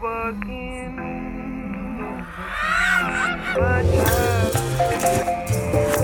overcame my child.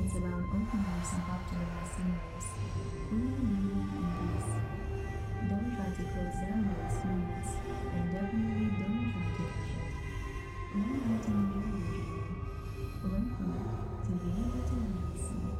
It's about opening yourself up to the vast universe, feeling beauty and peace. Don't try to close down your experience, and definitely don't try to rush it. Learn how to enjoy your journey. Learn from it to be able to release it.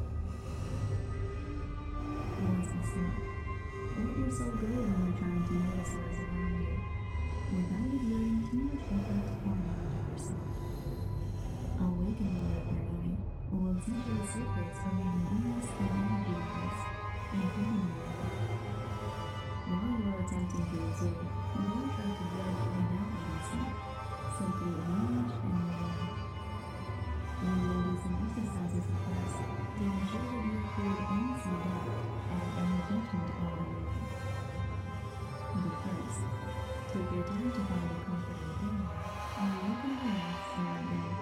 Once inside, let yourself go when you're trying to notice what is around you, without exerting too much effort or mind on yourself. Awakening your inner eye will teach you the secrets of remaining strong, deepness, and healing your life. While you are attempting to observe, don't try to judge or doubt what you see. Simply acknowledge and move on. We will do some exercises at first to ensure that you are cleared any self-doubt and any judgment along the way. But first, take your time to find a comfortable area and you can relax in your bed.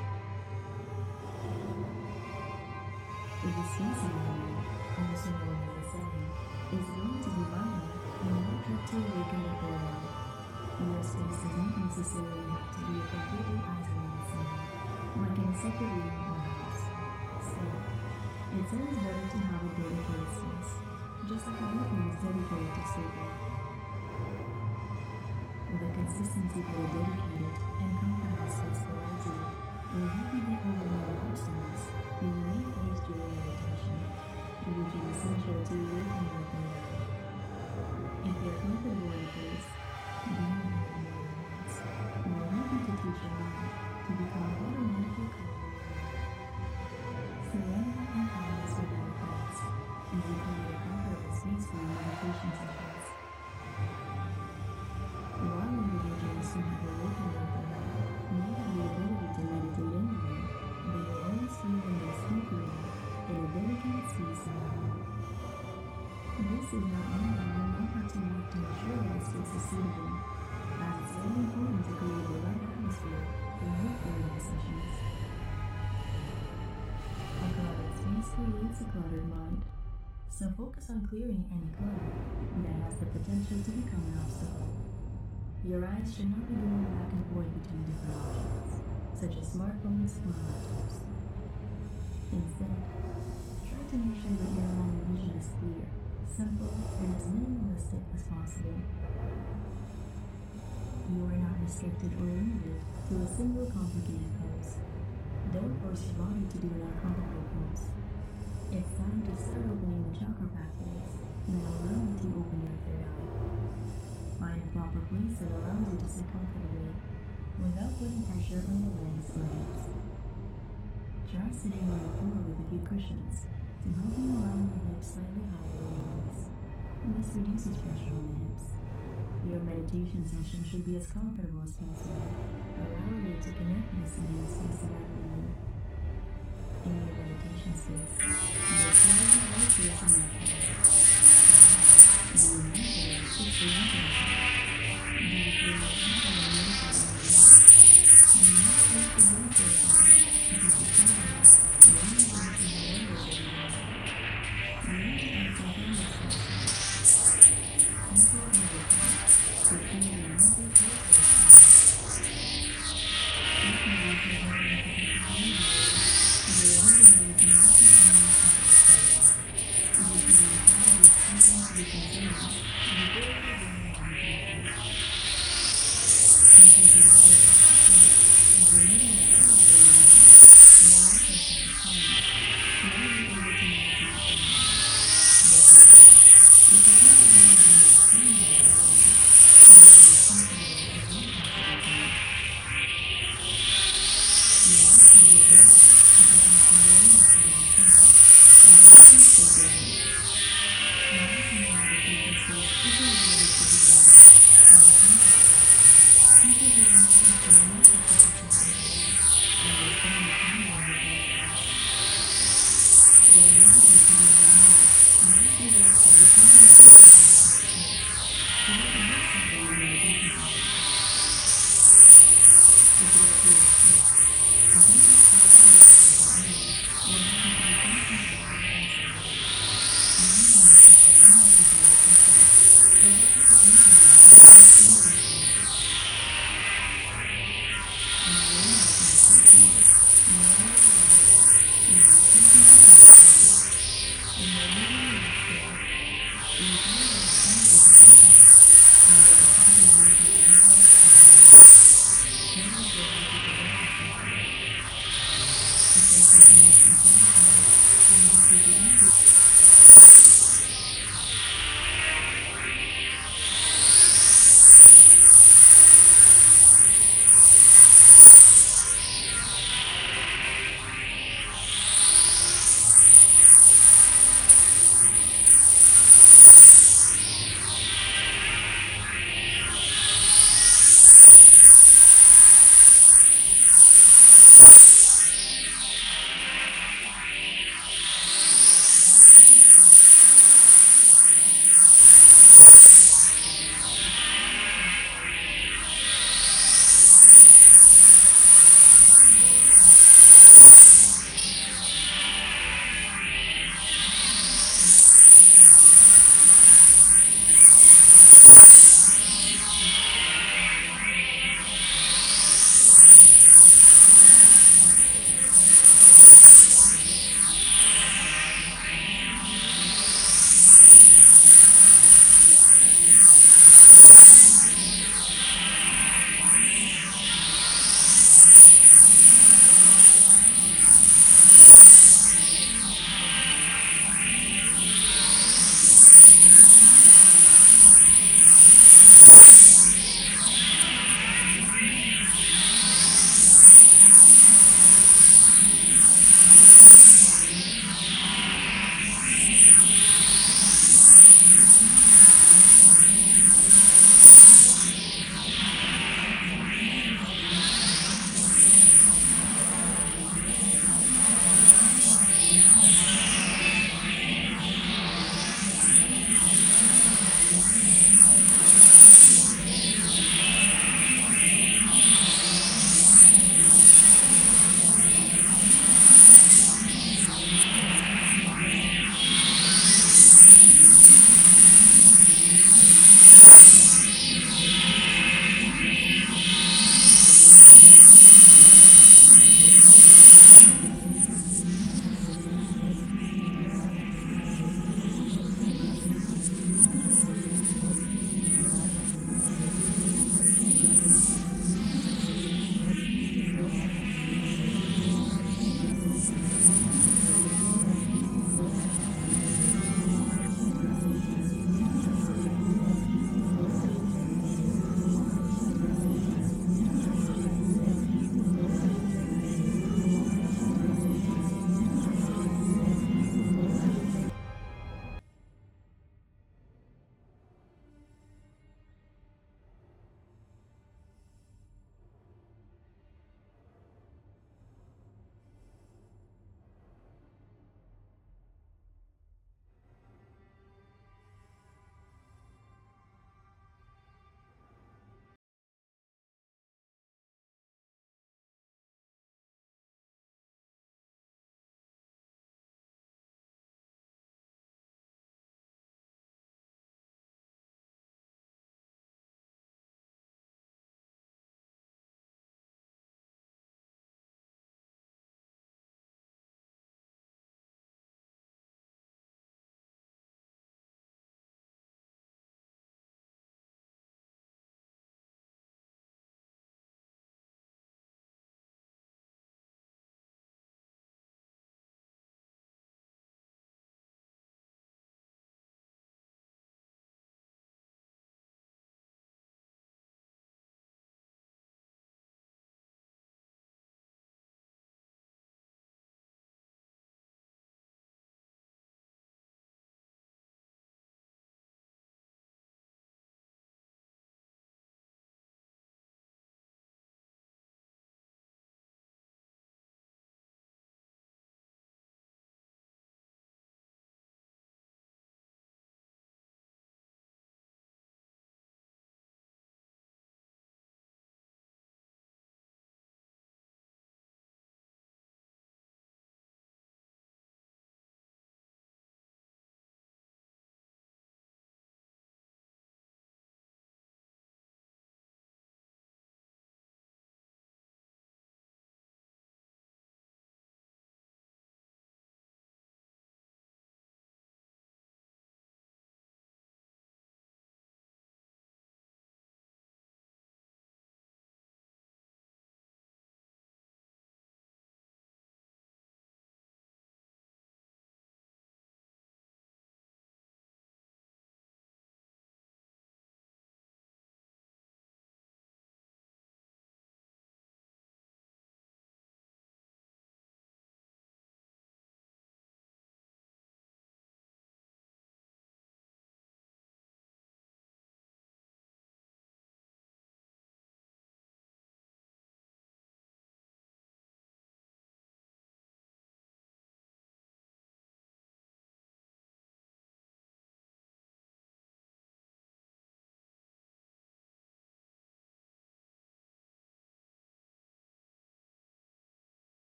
The space in your room, also known as a setting, is going to be minor and not try to awaken the whole world. Your space does not necessarily have to be a completely isolated setting, like in a separate room or house. Still, it's always better to have a dedicated space, just like a bathroom is dedicated to sleeping. The consistency of a dedicated and comfortable space provides you will help you get over your obstacles you may face during meditation, which is essential to awakening your inner life. If you're comfortable in a place, being in your environments will help you to teach your mind to become automatically calm. Surround and balance with your friends as you create a comfortable space for your meditation sessions. While individuals who have awakened their inner life may have the ability to meditate anywhere, they will always feel the most comfortable in a dedicated space around them. This is not only you will know how to work to ensure that space is suitable, as it's very important to create the right atmosphere for your creative sessions. A cluttered space creates a cluttered mind, so focus on clearing any clutter that has the potential to become an obstacle. Your eyes should not be going back and forth between different objects, such as smartphones or laptops. Instead, try to make sure that your line of vision is clear, simple, and as minimalistic as possible. You are not restricted or limited to a single complicated pose. Don't force your body to do an uncomfortable pose. It's time to start opening the chakra pathways that allow you to open your third eye. Find a proper place that allows you to sit comfortably without putting pressure on your legs or hips. Try sitting on the floor with a few cushions to help you align your hips slightly higher than your knees. This reduces pressure on the hips. Your meditation session should be as comfortable as possible, allowing you to connect with the sitting space around you. In your meditation space, you are sitting right here